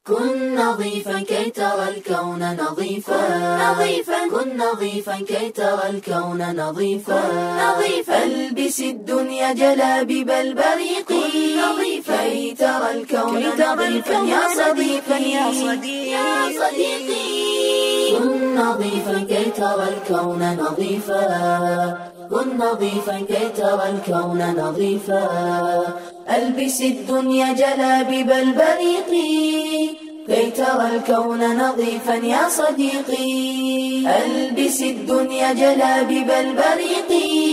كن نظيفا كي ترى الكون نظيفا كن نظيفا كي ترى الكون نظيفا البس الدنيا جلابيب البريق كي ترى الكون نظيفا يا صديقي كن نظيفا كي ترى الكون نظيفا كن نظيفا كي ترى الكون نظيفا البس الدنيا جلابيب البريق كي ترى الكون نظيفا يا صديقي البس الدنيا جلابيب البريق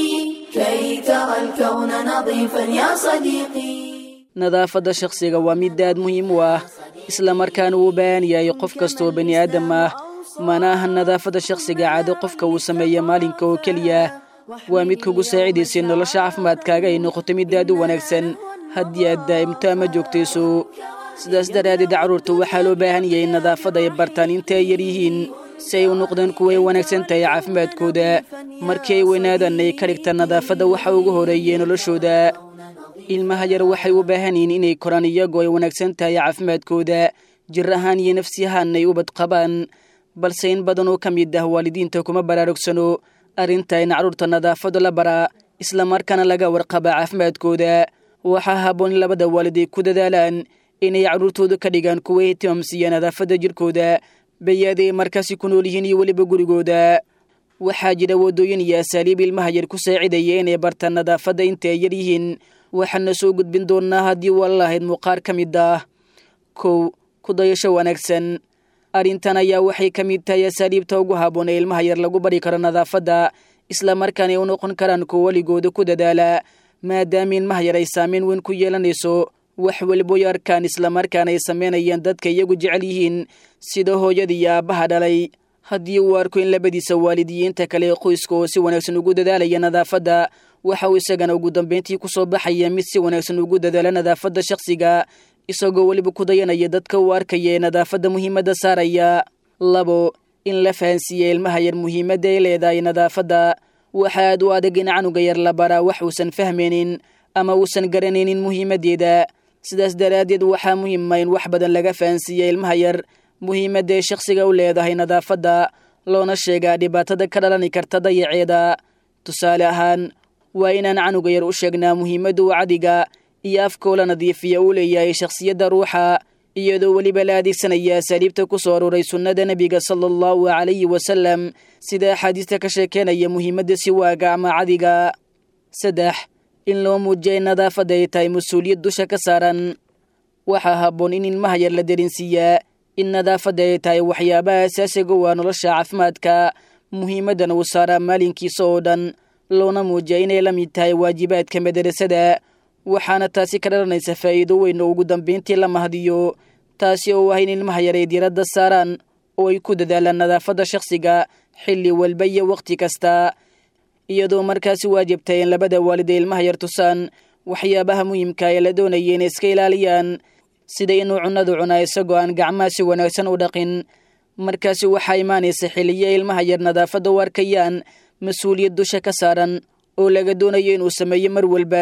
كي ترى الكون نظيفا يا صديقي nadaafadda shakhsiga waa mid aad muhiim u ah isla markaana uu baahan yahay qof kastoo bani aadam ah mana aha nadaafadda shakhsiga caado qofka uu sameeya maalinka oo keliya waa mid kugu saacidaysay nolosha caafimaadkaaga ay noqoto mid aad u wanaagsan haddii aad daa'imto ama joogtayso sidaas daraaddeed carruurta waxaa loo baahan yahay nadaafadda ay bartaan inta ay yar yihiin si ay u noqdaan kuwa ay wanaagsan tahay caafimaadkooda markii ay weynaadaan ay ka dhigtaan nadaafadda waxa ugu horeeyay noloshooda ilmaha yar waxay u baahan yihiin inay koraan iyagoo ay wanaagsan tahay caafimaadkooda jir ahaan iyo nafsi ahaan ay ubad qabaan balse in badan oo ka mid ah waalidiinta kuma baraarugsano arrinta in carruurta nadaafadda la baraa isla markaana laga warqaba caafimaadkooda waxaa habboon in labada waalid ay ku dadaalaan inay carruurtooda ka dhigaan kuwa ihtimaamsiiya nadaafadda jirkooda bay'ada ay markaasi ku nool yihiin iyo weliba gurigooda waxaa jira waddooyin iyo asaaliib ilmaha yar ku saacidaya inay bartaan nadaafadda inta ay yar yihiin waxaana soo gudbin doonnaa haddii waa lahayd muuqaar ka mid ah 1 ku dayasho wanaagsan arrintan ayaa waxay ka mid tahay asaaliibta ugu habboon ee ilmaha yar lagu bari karo nadaafadda isla markaana ay u noqon karaan kuwa waligooda ku dadaala maadaama ilmaha yar ay saameyn weyn ku yeelanayso wax walbo ay arkaan isla markaana ay samaynayaan dadka iyagu jecel yihiin sida hooyada iyo aabbaha dhalay haddii uu arko in labadiisa waalidiyiinta kale ee qoyska oo si wanaagsan ugu dadaalaya nadaafadda waxa uu isagana ugu dambeyntii ku soo baxaya mid si wanaagsan ugu dadaala nadaafadda shakhsiga isagoo weliba ku dayanaya dadka uu arkaya ee nadaafadda muhiimadda saaraya 2 in la fahansiiya ilmaha yar muhiimadda ay leedahay nadaafadda waxa aad u adag in canuga yar la baraa wax uusan fahmaynin ama uusan garanaynin muhiimaddeeda sidaas daraaddeed waxaa muhiima in wax badan laga fahansiiya ilmaha yar muhiimadda ay shakhsiga u leedahay nadaafadda loona sheegaa dhibaatada ka dhalani karta dayaceeda tusaale ahaan waa inaan canuga yar u sheegnaa muhiimadda uu cadiga iyo afkoo la nadiifiya uu leeyahay shakhsiyadda ruuxa iyadoo weliba la adeegsanaya asaaliibta ku soo aruuray sunnada nebiga sala allahu calayhi wasalam sida axaadiista ka sheekeynaya muhiimadda siwaaga ama cadiga 3 in loo muujiya in nadaafadda ay tahay mas-uuliyad dusha ka saaran waxaa habboon in ilmaha yar la darinsiiyaa in nadaafadda ay tahay waxyaabaha asaasiga waa nolosha caafimaadka muhiimaddan uu saaraa maalinkiisa oo dhan loona muujiya inay la mid tahay waajibaadka madarasada waxaana taasi ka dhalanaysa faa'iido weyn oo ugu dambeyntii la mahadiyo taasi oo ah in ilmaha yar ay diiradda saaraan oo ay ku dadaalaan nadaafadda shakhsiga xilli walba iyo wakhti kasta iyadoo markaasi waajibtay in labada waalid ee ilmaha yar tusaan waxyaabaha muhiimka ee la doonaya inay iska ilaaliyaan sida inuu cunnadu cunaa isagoo aan gacmaha si wanaagsan u dhaqin markaasi waxaa imaanaysa xilliyo ilmaha yar nadaafadda u arkayaan mas-uuliyad dusha ka saaran oo laga doonayo inuu sameeyo mar walba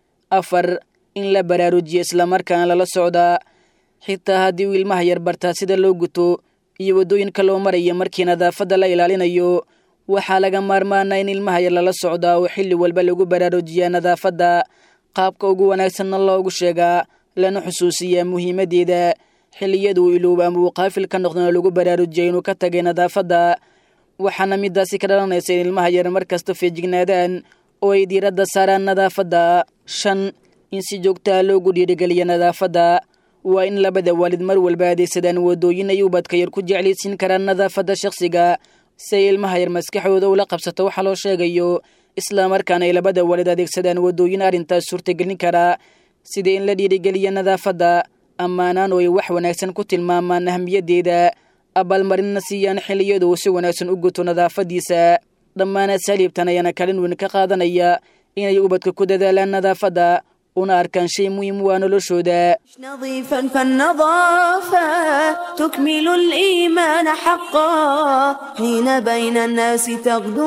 4 in la baraarujiyo isla markaana lala socdaa xitaa haddii uu ilmaha yar bartaa sida loo guto iyo waddooyinka loo maraya markii nadaafadda la ilaalinayo waxaa laga maarmaana in ilmaha yar lala socdaa oo xilli walba lagu baraarujiyaa nadaafadda qaabka ugu wanaagsanna loogu sheegaa lana xusuusiyaa muhiimaddeeda xilliyaduu ilooba ama uu qaafil ka noqdana lagu baraarujiya inuu ka tagay nadaafadda waxaana midaasi ka dhalanaysa in ilmaha yar mar kasta feejignaadaan oo ay diiradda saaraan nadaafadda 5 in si joogtaa loogu dhiirigeliya nadaafadda waa in labada waalid mar walba adeegsadaan waddooyin ay ubadka yar ku jeclaysiin karaan nadaafadda shakhsiga si ay ilmaha yar maskaxdooda ula qabsato waxa loo sheegayo isla markaana ay labada waalid adeegsadaan waddooyin arrintaas suurtagelin karaa sida in la dhiirigeliya nadaafadda ammaanaan oo ay wax wanaagsan ku tilmaamaan ahmiyaddeeda abaalmarinna siiyaan xilliyadu si wanaagsan u guto nadaafaddiisa dhammaan asaaliibtan ayaana kalin weyn ka qaadanaya inay ubadka ku dadaalaan nadaafadda una arkaan shay muhiim waa noloshooda نظيفا فالنظافة تكمل الإيمان حقا حين بين الناس تغدو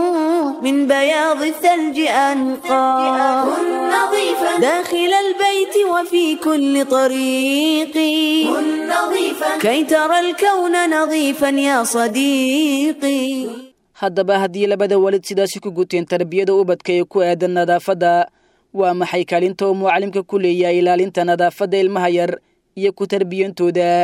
من بياض الثلج أنقا كن نظيفا داخل البيت وفي كل طريق كن نظيفا كي ترى الكون نظيفا يا صديقي. haddaba haddii labada waalid sidaasi ku guteen tarbiyada ubadka ee ku aadan nadaafadda waa maxay kaalinta uu mucallimka ku leeyahay ilaalinta nadaafadda ilmaha yar iyo ku tarbiyantooda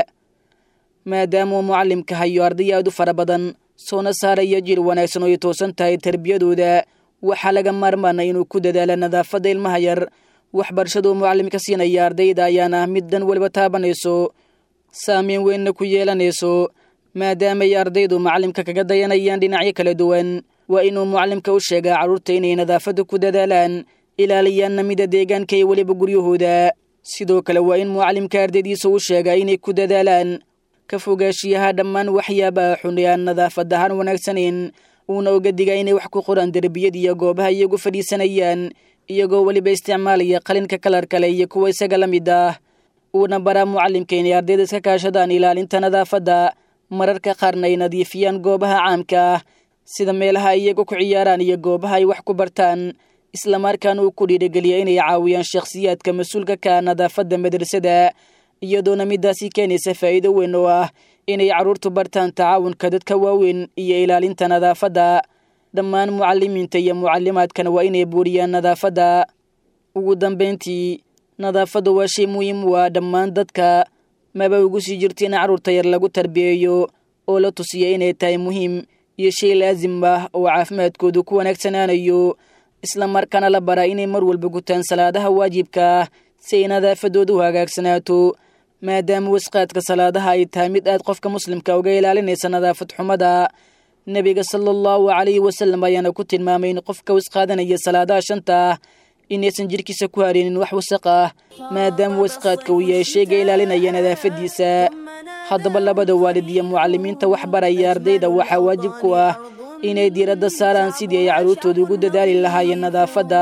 maadaama uu mucallimka hayo arday aad u fara badan soona saaraya jir wanaagsan oo ay toosan tahay tarbiyadooda waxaa laga maarmaana inuu ku dadaalo nadaafadda ilmaha yar waxbarashadu mucallimka siinaya ardayda ayaana mid dan waliba taabanayso saameyn weynna ku yeelanayso maadaama ay ardaydu mucallimka kaga dayanayaan dhinacyo kala duwan waa inuu mucallimka u sheegaa carruurta inay nadaafadda ku dadaalaan ilaaliyaanna mida deegaanka iyo weliba guryahooda sidoo kale waa in mucallimka ardaydiisa u sheegaa inay ku dadaalaan ka fogaashiyaha dhammaan waxyaabaha xun ee aan nadaafad ahaan wanaagsanayn uuna uga digaa inay wax ku qoraan derbiyada iyo goobaha iyagu fadhiisanayaan iyagoo weliba isticmaalaya qalinka kalar kale iyo kuwa isaga la mid ah uuna baraa mucallimka inay ardayda iska kaashadaan ilaalinta nadaafadda mararka qaarna ay nadiifiyaan goobaha caamka ah sida meelaha iyagu ku ciyaaraan iyo goobaha ay wax ku bartaan islamarkaana uu ku dhiirigeliya inay caawiyaan shakhsiyaadka mas-uulka ka nadaafadda madrasada iyadoona midaasi keenaysa faa'iido weyn oo ah inay carruurtu bartaan tacaawunka dadka waaweyn iyo ilaalinta nadaafadda dhammaan mucallimiinta iyo mucallimaadkana waa inay buuriyaan nadaafadda ugu dambayntii nadaafaddu waa shay muhiim u ah dhammaan dadka maba ugu sii jirta in carruurta yar lagu tarbiyeeyo oo la tusiya inay tahay muhiim iyo shay laasim ah oo caafimaadkoodu ku wanaagsanaanayo islamarkaana la baraa inay mar walba gutaan salaadaha waajibka ah si ay nadaafadoodu u hagaagsanaato maadaama wasqaadka salaadaha ay tahay mid aad qofka muslimka uga ilaalinaysa nadaafad xumada nebiga sala allahu calayhi wasalam ayaana ku tilmaamay in qofka wasqaadanaya salaadaha shanta inaysan jirkiisa ku hareenin wax wasaq ah maadaama wasqaadka uu yahay shayga ilaalinaya nadaafadiisa haddaba labada waalid iyo mucallimiinta wax baraya ardayda waxaa waajib ku ah inay diiradda saaraan sidii ay carruurtooda ugu dadaali lahaayeen nadaafadda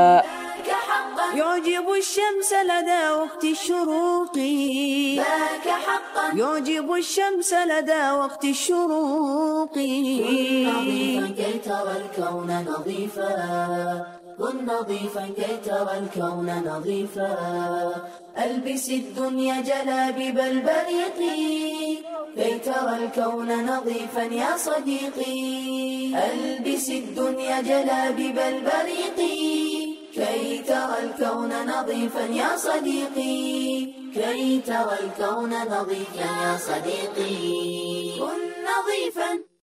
يعجب الشمس لدى وقت الشروق ذاك حقا يعجب الشمس لدى وقت الشروق نظيفا كي ترى الكون نظيفا كن نظيفا كي ترى الكون نظيفا ألبس الدنيا جلابيب البريق كي ترى الكون نظيفا يا صديقي ألبس الدنيا جلابيب البريق كي ترى الكون نظيفا يا صديقي كي ترى الكون نظيفا يا صديقي كن نظيفا